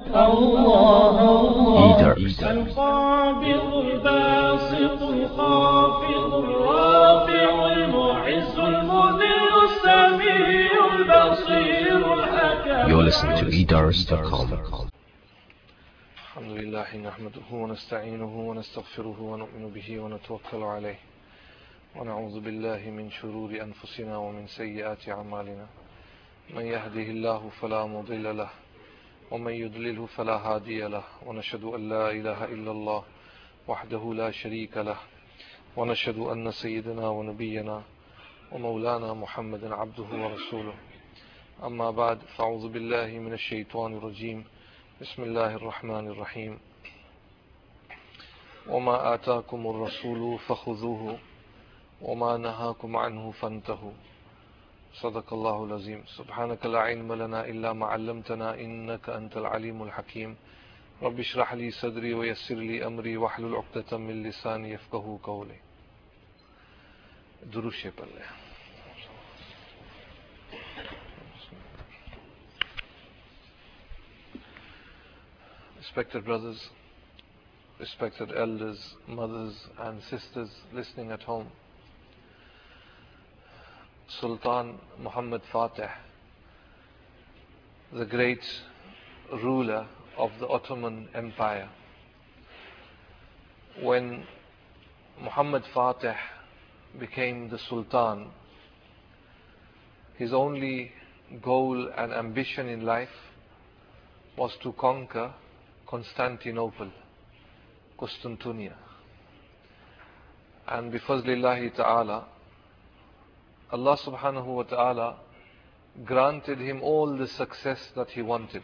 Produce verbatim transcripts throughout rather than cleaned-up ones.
الله الله Eater. القابض الباسط الخافض الرافع المعز المذل السميع البصير الحكم. You're listening to eaters dot com. الحمد لله نحمده ونستعينه ونستغفره ونؤمن به ونتوكل عليه ونعوذ بالله من شرور أنفسنا ومن سيئات أعمالنا من يهده الله فلا مضل له ومن يضلله فلا هادي له ونشهد أن لا إله إلا الله وحده لا شريك له ونشهد أن سيدنا ونبينا ومولانا محمد عبده ورسوله أما بعد فأعوذ بالله من الشيطان الرجيم بسم الله الرحمن الرحيم وما آتاكم الرسول فخذوه وما نهاكم عنه فانتهوا صدق الله العظيم. سبحانك لا علم لنا إلا ما علمتنا إنك أنت العليم الحكيم. رب اشرح لي صدري ويسر لي أمري واحلل عقدة من لساني يفقهوا قولي. درود شریف پڑھ لیں. Respected brothers, respected elders, mothers and sisters listening at home, Sultan Muhammad Fatih, the great ruler of the Ottoman Empire. When Muhammad Fatih became the Sultan, his only goal and ambition in life was to conquer Constantinople, Constantinia. And bifazlillahi ta'ala, Allah subhanahu wa ta'ala granted him all the success that he wanted.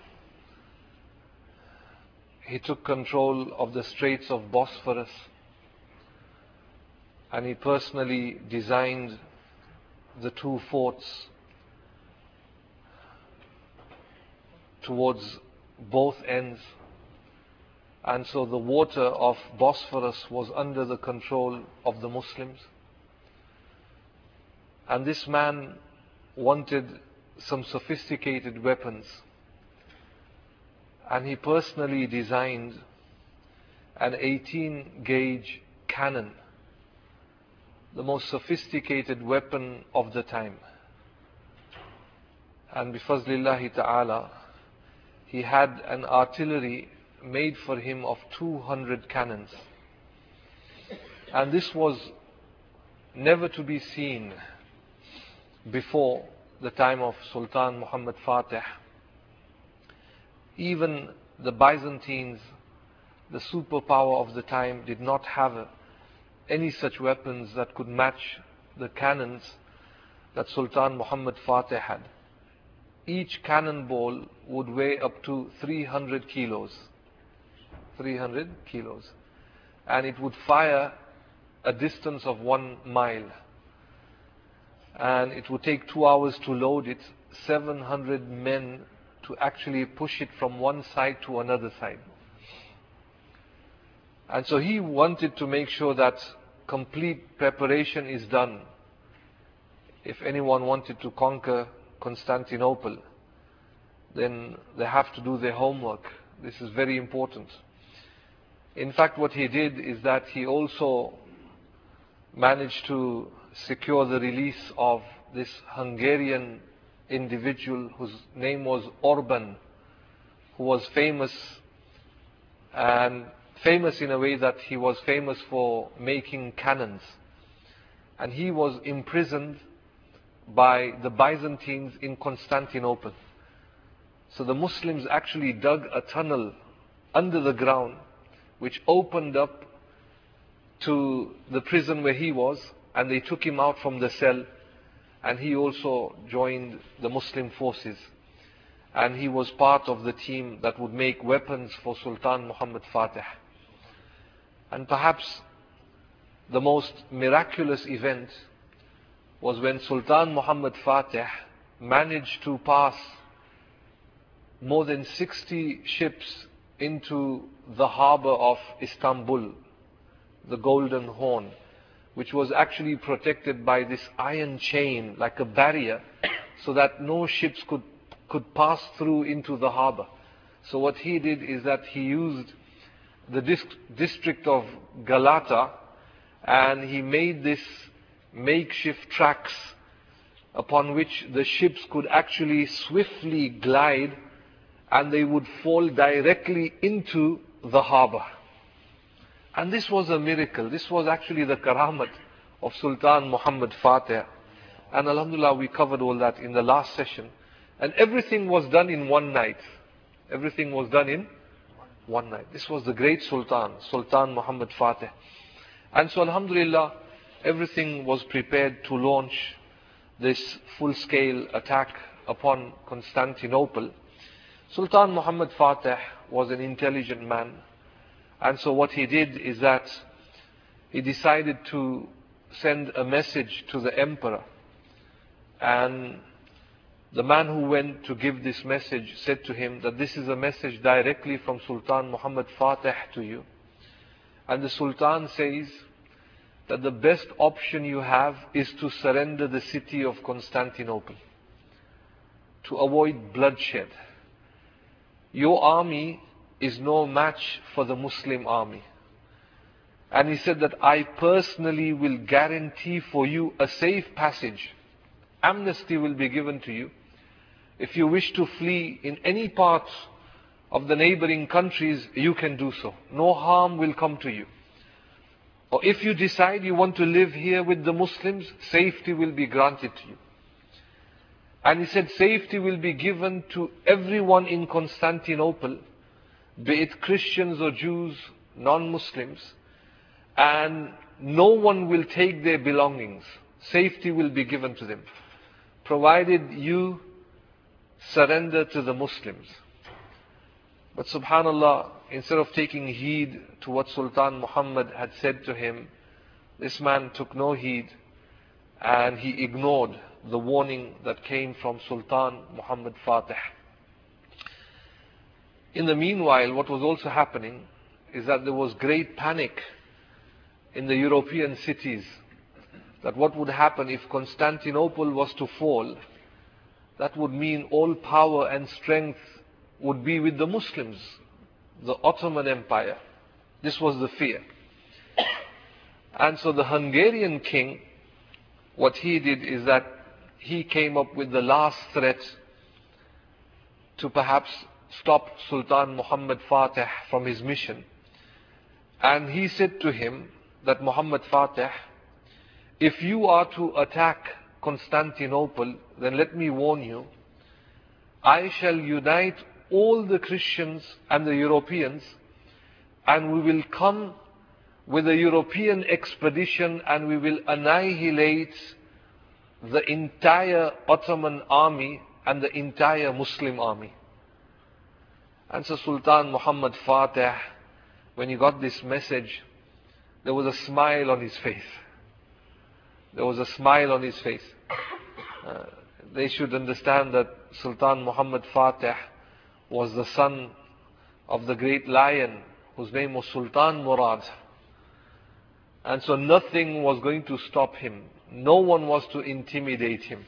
He took control of the Straits of Bosphorus, and he personally designed the two forts towards both ends, and so the water of Bosphorus was under the control of the Muslims. And this man wanted some sophisticated weapons, and he personally designed an eighteen gauge cannon, the most sophisticated weapon of the time. And bifazlillahi ta'ala, he had an artillery made for him of two hundred cannons. And this was never to be seen before the time of Sultan Muhammad Fatih. Even the Byzantines, the superpower of the time, did not have any such weapons that could match the cannons that Sultan Muhammad Fatih had. Each cannonball would weigh up to three hundred kilos. three hundred kilos. And it would fire a distance of one mile. And it would take two hours to load it, seven hundred men to actually push it from one side to another side. And so he wanted to make sure that complete preparation is done. If anyone wanted to conquer Constantinople, then they have to do their homework. This is very important. In fact, what he did is that he also managed to secure the release of this Hungarian individual whose name was Orban, who was famous, and famous in a way that he was famous for making cannons. And he was imprisoned by the Byzantines in Constantinople. So the Muslims actually dug a tunnel under the ground which opened up to the prison where he was, and they took him out from the cell, and he also joined the Muslim forces. And he was part of the team that would make weapons for Sultan Muhammad Fatih. And perhaps the most miraculous event was when Sultan Muhammad Fatih managed to pass more than sixty ships into the harbor of Istanbul, the Golden Horn, which was actually protected by this iron chain like a barrier, so that no ships could, could pass through into the harbor. So what he did is that he used the dis district of Galata, and he made this makeshift tracks upon which the ships could actually swiftly glide, and they would fall directly into the harbor. And this was a miracle. This was actually the karamat of Sultan Muhammad Fateh. And alhamdulillah, we covered all that in the last session. And everything was done in one night. Everything was done in one night. This was the great Sultan, Sultan Muhammad Fateh. And so alhamdulillah, everything was prepared to launch this full-scale attack upon Constantinople. Sultan Muhammad Fateh was an intelligent man. And so what he did is that he decided to send a message to the emperor. And the man who went to give this message said to him that this is a message directly from Sultan Muhammad Fateh to you. And the Sultan says that the best option you have is to surrender the city of Constantinople, to avoid bloodshed. Your army is no match for the Muslim army. And he said that I personally will guarantee for you a safe passage. Amnesty will be given to you. If you wish to flee in any part of the neighboring countries, you can do so. No harm will come to you. Or if you decide you want to live here with the Muslims, safety will be granted to you. And he said safety will be given to everyone in Constantinople, be it Christians or Jews, non-Muslims, and no one will take their belongings. Safety will be given to them, provided you surrender to the Muslims. But subhanallah, instead of taking heed to what Sultan Muhammad had said to him, this man took no heed, and he ignored the warning that came from Sultan Muhammad Fateh. In the meanwhile, what was also happening is that there was great panic in the European cities, that what would happen if Constantinople was to fall, that would mean all power and strength would be with the Muslims, the Ottoman Empire. This was the fear. And so the Hungarian king, what he did is that he came up with the last threat to perhaps stop Sultan Muhammad Fateh from his mission. And he said to him that, Muhammad Fateh, if you are to attack Constantinople, then let me warn you, I shall unite all the Christians and the Europeans, and we will come with a European expedition and we will annihilate the entire Ottoman army and the entire Muslim army. And so Sultan Muhammad Fateh, when he got this message, there was a smile on his face. There was a smile on his face. Uh, they should understand that Sultan Muhammad Fateh was the son of the great lion whose name was Sultan Murad. And so nothing was going to stop him. No one was to intimidate him.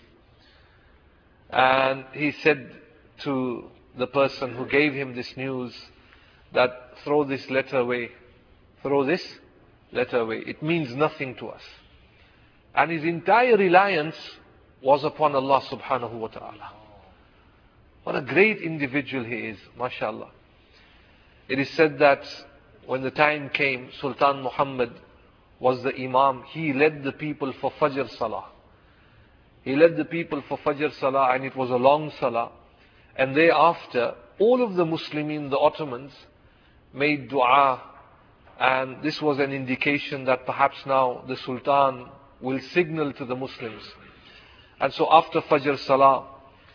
And he said to the person who gave him this news that throw this letter away. Throw this letter away. It means nothing to us. And his entire reliance was upon Allah subhanahu wa ta'ala. What a great individual he is, mashallah. It is said that when the time came, Sultan Muhammad was the Imam. He led the people for Fajr Salah. He led the people for Fajr Salah, and it was a long Salah. And thereafter, all of the Muslimin, the Ottomans, made dua. And this was an indication that perhaps now the Sultan will signal to the Muslims. And so after Fajr Salah,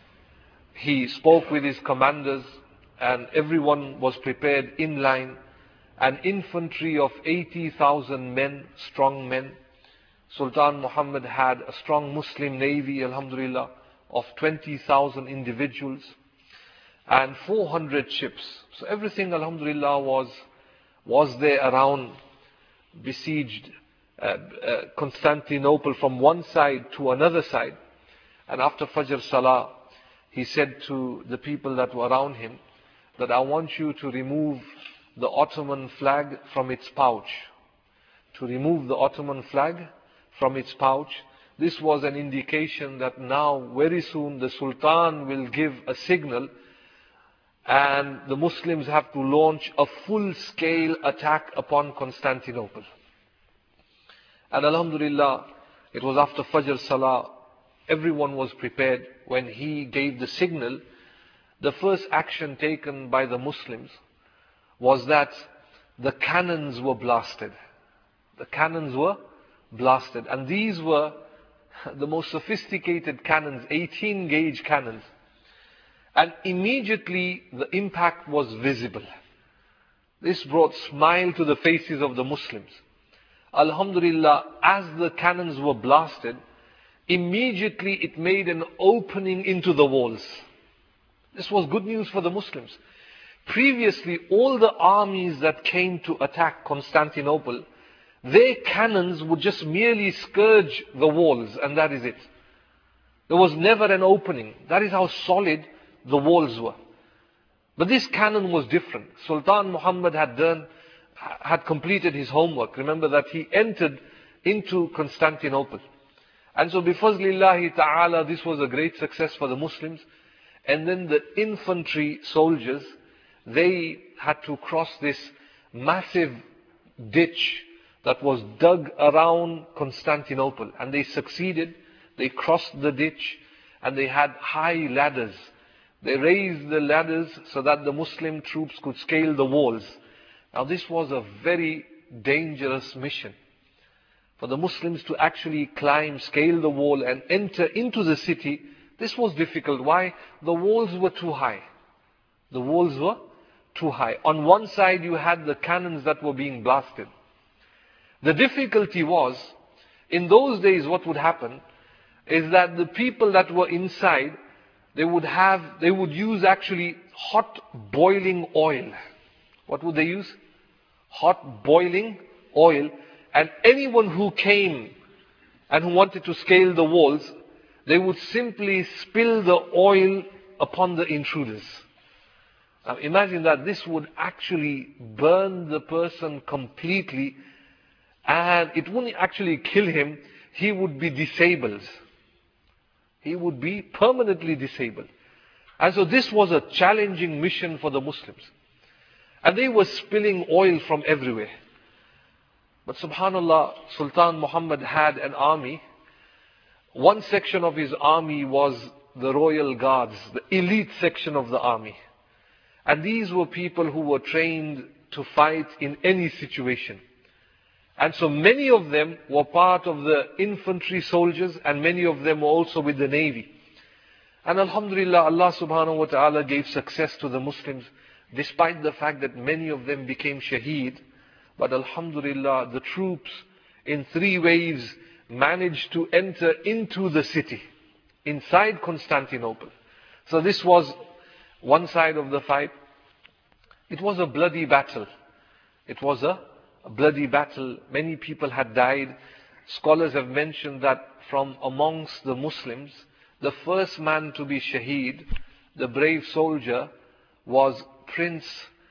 he spoke with his commanders, and everyone was prepared in line. An infantry of eighty thousand men, strong men. Sultan Muhammad had a strong Muslim navy, alhamdulillah, of twenty thousand individuals and four hundred ships. So everything, alhamdulillah, was, was there around, besieged uh, uh, Constantinople from one side to another side. And after Fajr Salah, he said to the people that were around him that I want you to remove the Ottoman flag from its pouch. To remove the Ottoman flag from its pouch. This was an indication that now, very soon, the Sultan will give a signal and the Muslims have to launch a full-scale attack upon Constantinople. And Alhamdulillah, it was after Fajr Salah, everyone was prepared. When he gave the signal, the first action taken by the Muslims was that the cannons were blasted. The cannons were blasted. And these were the most sophisticated cannons, eighteen gauge cannons. And immediately the impact was visible. This brought smile to the faces of the Muslims. Alhamdulillah, as the cannons were blasted, immediately it made an opening into the walls. This was good news for the Muslims. Previously, all the armies that came to attack Constantinople, their cannons would just merely scourge the walls, and that is it. There was never an opening. That is how solid the walls were. But this cannon was different. Sultan Muhammad had done, had completed his homework. Remember that he entered into Constantinople. And so bifazlillahi ta'ala, this was a great success for the Muslims. And then the infantry soldiers, they had to cross this massive ditch that was dug around Constantinople. And they succeeded. They crossed the ditch and they had high ladders. They raised the ladders so that the Muslim troops could scale the walls. Now this was a very dangerous mission. For the Muslims to actually climb, scale the wall and enter into the city, this was difficult. Why? The walls were too high. The walls were too high. On one side you had the cannons that were being blasted. The difficulty was, in those days what would happen is that the people that were inside, they would have, they would use actually hot boiling oil. What would they use? Hot boiling oil. And anyone who came and who wanted to scale the walls, they would simply spill the oil upon the intruders. Now imagine that this would actually burn the person completely, and it wouldn't actually kill him, he would be disabled. He would be permanently disabled. And so this was a challenging mission for the Muslims. And they were spilling oil from everywhere. But subhanallah, Sultan Muhammad had an army. One section of his army was the royal guards, the elite section of the army. And these were people who were trained to fight in any situation. And so many of them were part of the infantry soldiers, and many of them were also with the navy. And alhamdulillah, Allah subhanahu wa ta'ala gave success to the Muslims, despite the fact that many of them became shaheed. But alhamdulillah, the troops in three waves managed to enter into the city, inside Constantinople. So this was one side of the fight. It was a bloody battle. It was a, a bloody battle. Many people had died. Scholars have mentioned that from amongst the Muslims, the first man to be shaheed, the brave soldier, was Prince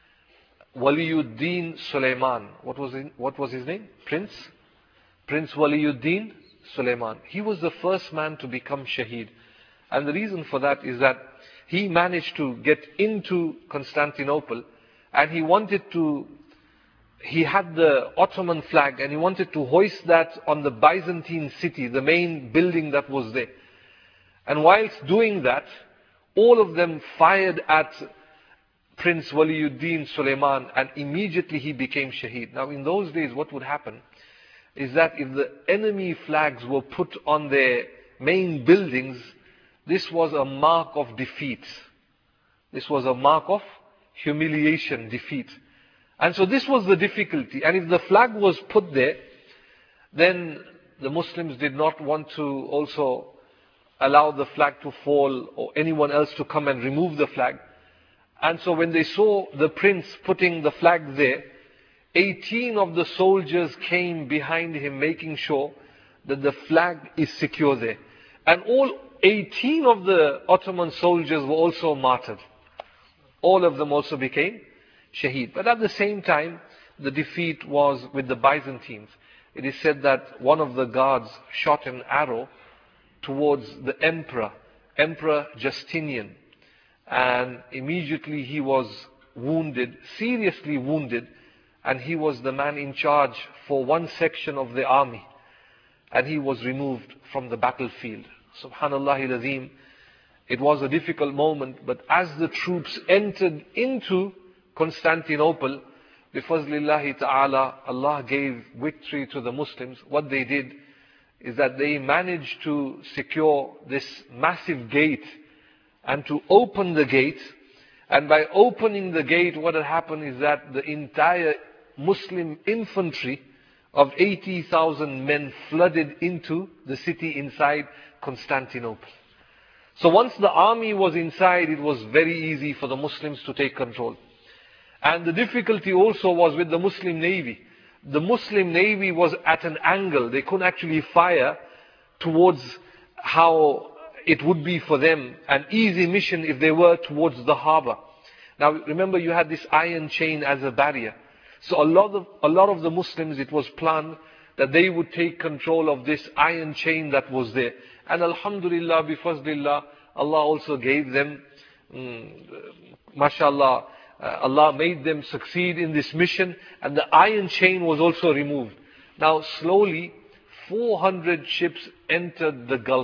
Waliuddin Sulaiman. What was his, what was his name? Prince? Prince Waliuddin Sulaiman. He was the first man to become shaheed. And the reason for that is that he managed to get into Constantinople, and he wanted to, he had the Ottoman flag and he wanted to hoist that on the Byzantine city, the main building that was there. And whilst doing that, all of them fired at Prince Waliuddin Sulaiman, and immediately he became shaheed. Now in those days what would happen is that if the enemy flags were put on their main buildings, this was a mark of defeat. This was a mark of humiliation, defeat. And so this was the difficulty. And if the flag was put there, then the Muslims did not want to also allow the flag to fall or anyone else to come and remove the flag. And so when they saw the prince putting the flag there, eighteen of the soldiers came behind him, making sure that the flag is secure there. And all eighteen of the Ottoman soldiers were also martyred. All of them also became shaheed. But at the same time, the defeat was with the Byzantines. It is said that one of the guards shot an arrow towards the emperor, Emperor Justinian. And immediately he was wounded, seriously wounded, and he was the man in charge for one section of the army. And he was removed from the battlefield. Subhanallah al-Azim. It was a difficult moment, but as the troops entered into Constantinople, bifazlillahi ta'ala, Allah gave victory to the Muslims. What they did is that they managed to secure this massive gate and to open the gate. And by opening the gate, what had happened is that the entire Muslim infantry of eighty thousand men flooded into the city inside Constantinople. So once the army was inside, it was very easy for the Muslims to take control. And the difficulty also was with the Muslim Navy. The Muslim Navy was at an angle. They couldn't actually fire towards how it would be for them an easy mission if they were towards the harbor. Now remember, you had this iron chain as a barrier. So a lot of, a lot of the Muslims, it was planned that they would take control of this iron chain that was there. And alhamdulillah, bifazlillah, Allah also gave them, um, mashallah, uh, Allah made them succeed in this mission, and the iron chain was also removed. Now slowly, four hundred ships entered the Gulf,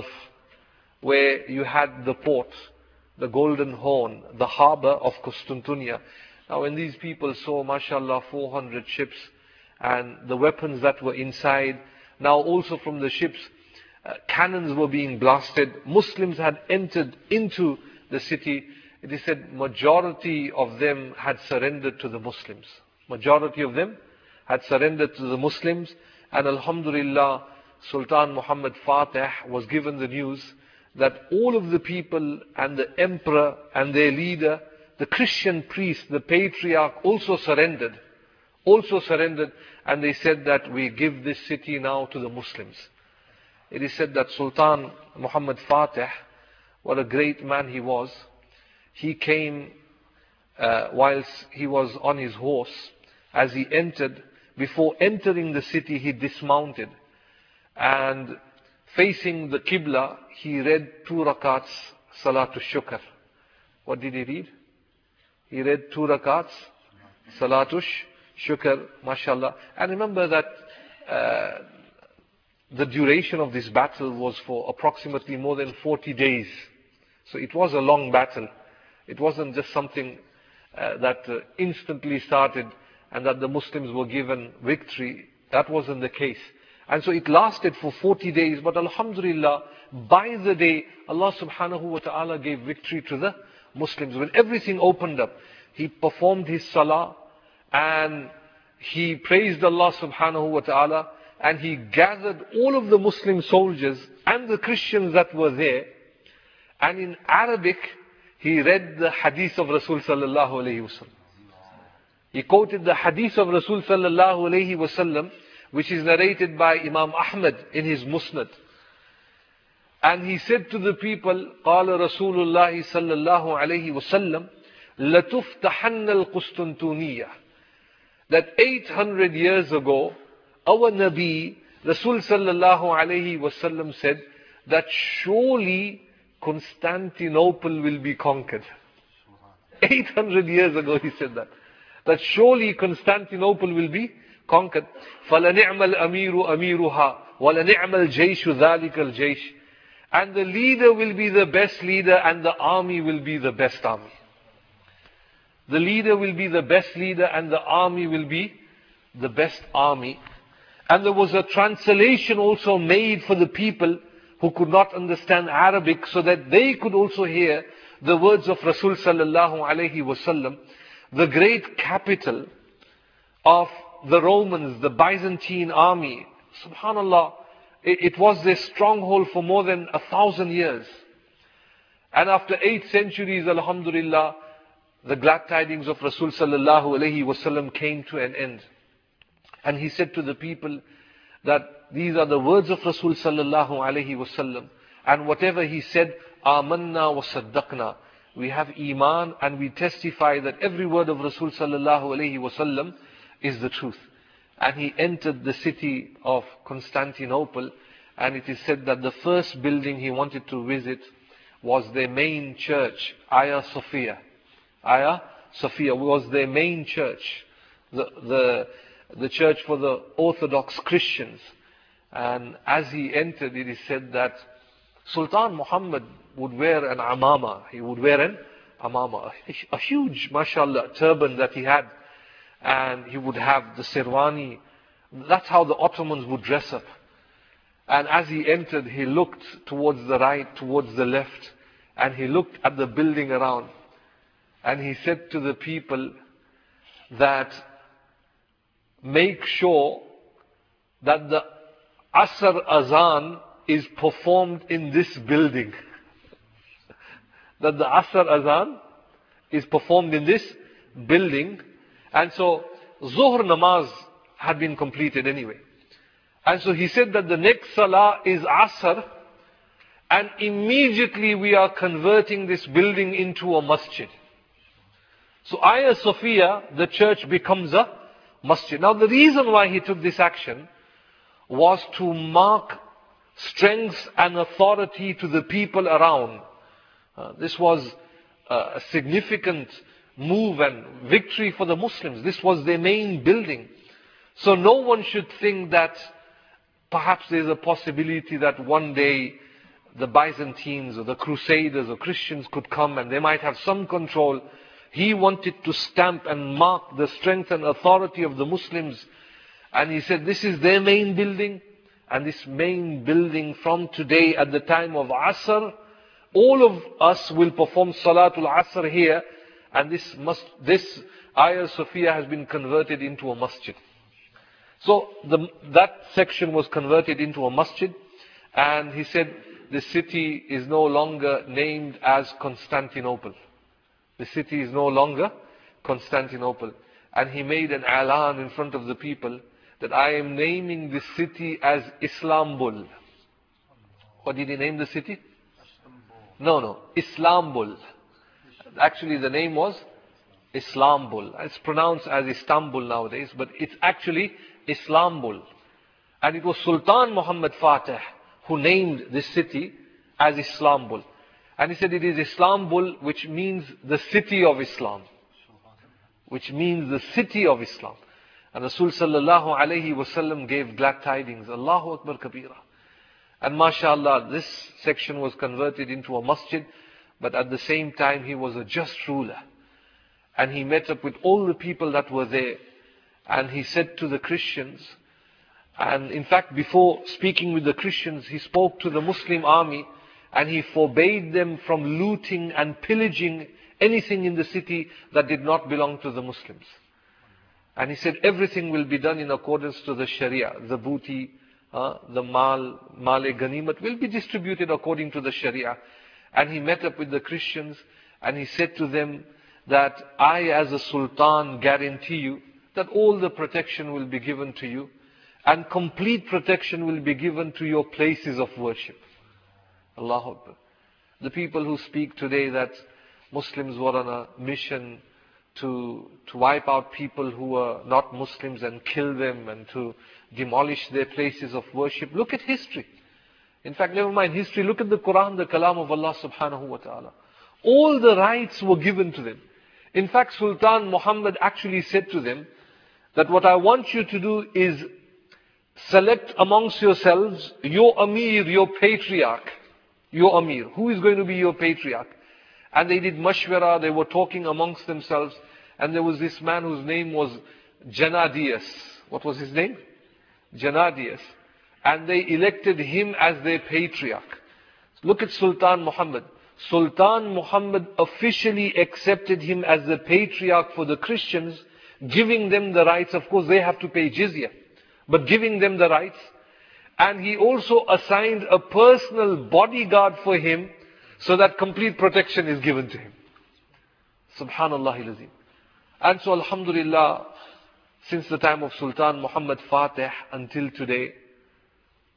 where you had the port, the Golden Horn, the harbor of Constantinia. Now when these people saw, mashallah, four hundred ships and the weapons that were inside, now also from the ships, uh, cannons were being blasted. Muslims had entered into the city. It is said majority of them had surrendered to the Muslims. Majority of them had surrendered to the Muslims. And alhamdulillah, Sultan Muhammad Fatih was given the news that all of the people and the emperor and their leader, the Christian priest, the patriarch, also surrendered. Also surrendered. And they said that we give this city now to the Muslims. It is said that Sultan Muhammad Fatih, what a great man he was, he came uh, whilst he was on his horse. As he entered, before entering the city, he dismounted. And facing the Qibla, he read two rakats, Salatul Shukr. What did he read? He read two rakats, Salatul Shukr, mashallah. And remember that uh, the duration of this battle was for approximately more than forty days. So it was a long battle. It wasn't just something uh, that uh, instantly started and that the Muslims were given victory. That wasn't the case. And so it lasted for forty days. But alhamdulillah, by the day, Allah subhanahu wa ta'ala gave victory to the Muslims. When everything opened up, he performed his salah and he praised Allah subhanahu wa ta'ala, and he gathered all of the Muslim soldiers and the Christians that were there. And in Arabic, he read the hadith of Rasul sallallahu alayhi wa sallam. He quoted the hadith of Rasul sallallahu alayhi wa sallam, which is narrated by Imam Ahmad in his Musnad. And he said to the people, قال رسول الله صلى الله عليه وسلم لتفتحن القسطنطينية. That eight hundred years ago, our Nabi, Rasul sallallahu alayhi wa sallam, said that surely Constantinople will be conquered. eight hundred years ago he said that. That surely Constantinople will be conquered. فَلَنِعْمَ الْأَمِيرُ أَمِيرُهَا وَلَنِعْمَ الْجَيْشُ ذَلِكَ الْجَيْشُ. And the leader will be the best leader, and the army will be the best army. The leader will be the best leader, and the army will be the best army. And there was a translation also made for the people who could not understand Arabic, so that they could also hear the words of Rasul sallallahu alayhi wasallam. The great capital of the Romans, the Byzantine army, subhanallah, it, it was their stronghold for more than a thousand years. And after eight centuries, alhamdulillah, the glad tidings of Rasul sallallahu alayhi wasallam came to an end. And he said to the people that these are the words of Rasul sallallahu alayhi wasallam. And whatever he said, amanna wa saddaqna. we have Iman, and we testify that every word of Rasul sallallahu alayhi wasallam is the truth. And he entered the city of Constantinople, and it is said that the first building he wanted to visit was their main church, Hagia Sophia. Hagia Sophia was their main church, the, the, the church for the Orthodox Christians. And as he entered, it is said that Sultan Muhammad would wear an amama. He would wear an amama, a, a huge, mashallah, turban that he had. And he would have the sirwani. That's how the Ottomans would dress up. And as he entered, he looked towards the right, towards the left, and he looked at the building around. And he said to the people that make sure that the Asr Azan is performed in this building. That the Asr Azan is performed in this building. And so Zuhr namaz had been completed anyway. And so he said that the next salah is Asr, and immediately we are converting this building into a masjid. So Hagia Sophia, the church, becomes a masjid. Now the reason why he took this action was to mark strength and authority to the people around. Uh, this was uh, a significant move and victory for the Muslims. This was their main building. So no one should think that perhaps there's a possibility that one day the Byzantines or the Crusaders or Christians could come and they might have some control. He wanted to stamp and mark the strength and authority of the Muslims. And he said, this is their main building. And this main building from today at the time of Asr, all of us will perform Salatul Asr here. And this must, this Hagia Sophia has been converted into a masjid. So the, that section was converted into a masjid. And he said, the city is no longer named as Constantinople. The city is no longer Constantinople. And he made an alan in front of the people that I am naming this city as Islambul. What did he name the city? No, no, Islambul. Actually the name was Islambul. It's pronounced as Istanbul nowadays, but it's actually Islambul. And it was Sultan Muhammad Fatih who named this city as Islambul. And he said it is Islambul, which means the city of Islam. Which means the city of Islam. And Rasul sallallahu alayhi wasallam gave glad tidings. Allahu Akbar Kabira. And mashallah, this section was converted into a masjid. But at the same time, he was a just ruler. And he met up with all the people that were there. And he said to the Christians, and in fact, before speaking with the Christians, he spoke to the Muslim army. And he forbade them from looting and pillaging anything in the city that did not belong to the Muslims. And he said everything will be done in accordance to the Sharia. The booty, uh, the mal, male ganimat will be distributed according to the Sharia. And he met up with the Christians and he said to them that I as a sultan guarantee you that all the protection will be given to you and complete protection will be given to your places of worship. Allahu Akbar. The people who speak today that Muslims were on a mission to, to wipe out people who were not Muslims and kill them and to demolish their places of worship. Look at history. In fact, never mind history, look at the Quran, the Kalam of Allah subhanahu wa ta'ala. All the rights were given to them. In fact, Sultan Muhammad actually said to them that what I want you to do is select amongst yourselves your Amir, your patriarch. Your Amir. Who is going to be your patriarch? And they did mashwara, they were talking amongst themselves. And there was this man whose name was Janadius. What was his name? Janadius. And they elected him as their patriarch. Look at Sultan Muhammad. Sultan Muhammad officially accepted him as the patriarch for the Christians, giving them the rights. Of course, they have to pay jizya, but giving them the rights. And he also assigned a personal bodyguard for him so that complete protection is given to him. Subhanallah al-Azim. And so alhamdulillah, since the time of Sultan Muhammad Fatih until today,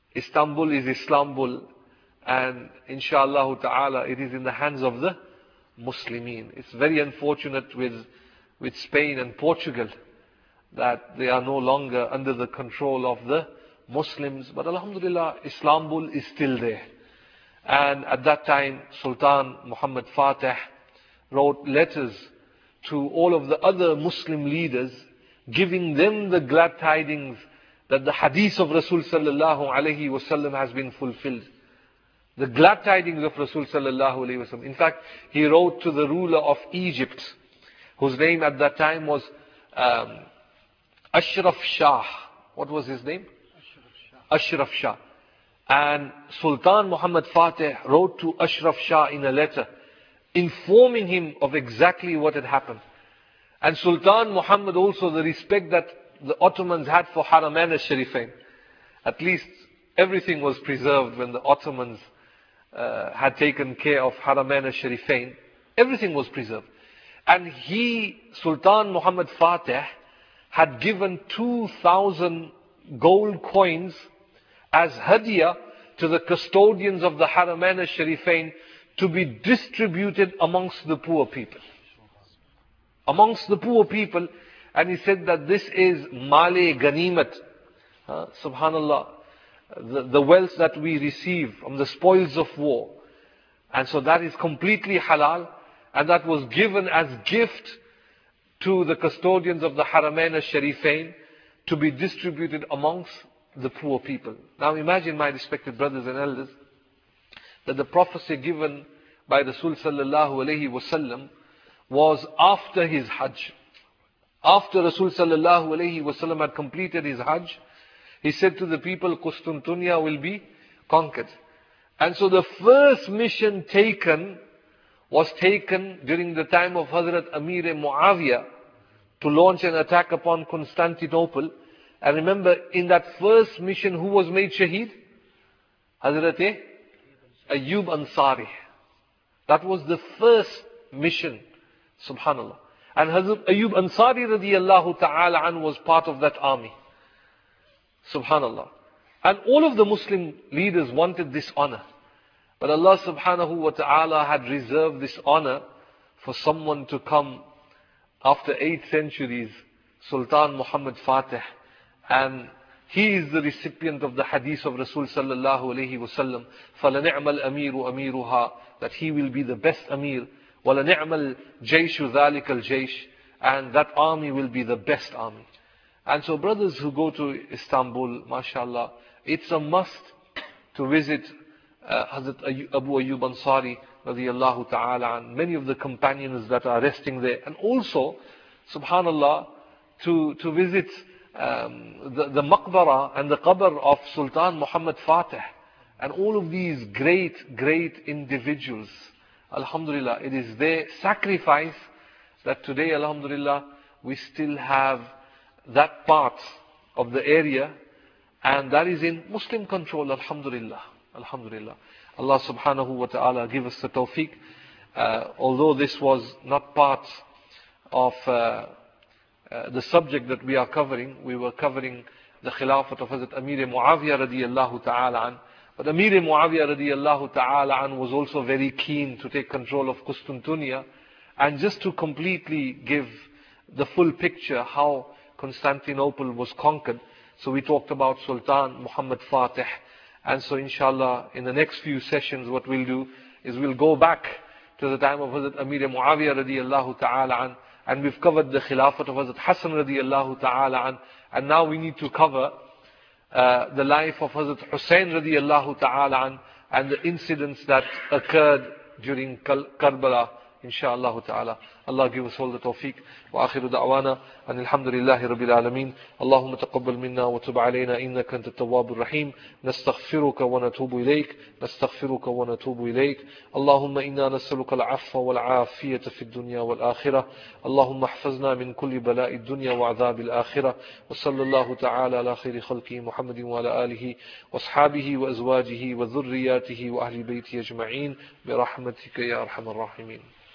Istanbul is Islambul. And inshallah ta'ala, it is in the hands of the Muslimin. It's very unfortunate with, with Spain and Portugal that they are no longer under the control of the Muslims. But alhamdulillah, Istanbul is still there. And at that time, Sultan Muhammad Fatih wrote letters to all of the other Muslim leaders, giving them the glad tidings that the hadith of Rasul sallallahu alayhi wasallam has been fulfilled. The glad tidings of Rasul sallallahu alayhi wasallam. In fact, he wrote to the ruler of Egypt, whose name at that time was um, Ashraf Shah. What was his name? Ashraf Shah. And Sultan Muhammad Fatih wrote to Ashraf Shah in a letter, informing him of exactly what had happened. And Sultan Muhammad also, the respect that the Ottomans had for Haramain al-Sharifain. At least everything was preserved when the Ottomans uh, had taken care of Haramain al-Sharifain. Everything was preserved. And he, Sultan Muhammad Fatih, had given two thousand gold coins as hadiyah to the custodians of the Haramain al-Sharifain to be distributed amongst the poor people. Amongst the poor people. And he said that this is male ganimat. Uh, Subhanallah. The, the wealth that we receive from the spoils of war. And so that is completely halal. And that was given as gift to the custodians of the Haramain al-Sharifain to be distributed amongst the poor people. Now imagine, my respected brothers and elders, that the prophecy given by Rasul sallallahu alayhi wasallam was after his Hajj. After Rasul sallallahu alayhi wasallam had completed his Hajj, he said to the people, Qustantunya will be conquered. And so the first mission taken was taken during the time of Hazrat Amir Muawiyah to launch an attack upon Constantinople. And remember, in that first mission, who was made Shaheed? Hazrat Ayyub Ansari. That was the first mission. Subhanallah. And Hazrat Ayyub Ansari radiyallahu ta'ala an was part of that army. Subhanallah. And all of the Muslim leaders wanted this honor. But Allah subhanahu wa ta'ala had reserved this honor for someone to come after eight centuries, Sultan Muhammad Fatih. And he is the recipient of the hadith of Rasul sallallahu alayhi wasallam. فَلَنِعْمَ الْأَمِيرُ أَمِيرُهَا, that he will be the best Amir. وَلَنِعْمَ الْجَيْشُ ذَلِكَ الْجَيْشُ, and that army will be the best army. And so brothers who go to Istanbul, mashallah, it's a must to visit uh, Hazrat Abu Ayyub Ansari radiyallahu ta'ala, and many of the companions that are resting there. And also, subhanallah, to, to visit um, the, the maqbara and the qabr of Sultan Muhammad Fatih. And all of these great, great individuals. Alhamdulillah, it is their sacrifice that today, alhamdulillah, we still have that part of the area, and that is in Muslim control, alhamdulillah. Alhamdulillah. Allah subhanahu wa ta'ala give us the tawfiq. Uh, although this was not part of uh, uh, the subject that we are covering, we were covering the Khilafat of Hazrat Amir Muawiyah radiyallahu ta'ala an. But Amir Muawiyah radiyallahu ta'ala an was also very keen to take control of Qustantunya. And just to completely give the full picture how Constantinople was conquered, so we talked about Sultan Muhammad Fatih. And so inshallah, in the next few sessions, what we'll do is we'll go back to the time of Hazrat Amir Muawiyah radiyallahu ta'ala an, and we've covered the Khilafat of Hazrat Hassan radiyallahu ta'ala an, and now we need to cover uh, the life of Hazrat Hussain radiyallahu ta'ala an, and the incidents that occurred during Karbala. Insha'Allah ta'ala. Allah give us all the tawfiq. Wa akhiru da'wana and alhamdulillahi rabbil alameen. Allahumma taqabbal minna wa tub alayna innaka anta tawwabur rahim. Nastaghfiruka wa natubu ilayk. Nastaghfiruka wa natubu ilayk. Allahumma inna nas'aluka al-'afwa wal-'afiyata fi ad-dunya wal-akhirah. Allahumma ihfazna min kulli bala'i ad-dunya wa 'adhab al-akhirah. Wa sallallahu ta'ala ala khayri khalqihi Muhammadin wa ala alihi wa ashabihi wa azwajihi wa dhurriyyatihi wa ahli bayti ajma'in bi rahmatika ya arhamar rahimin.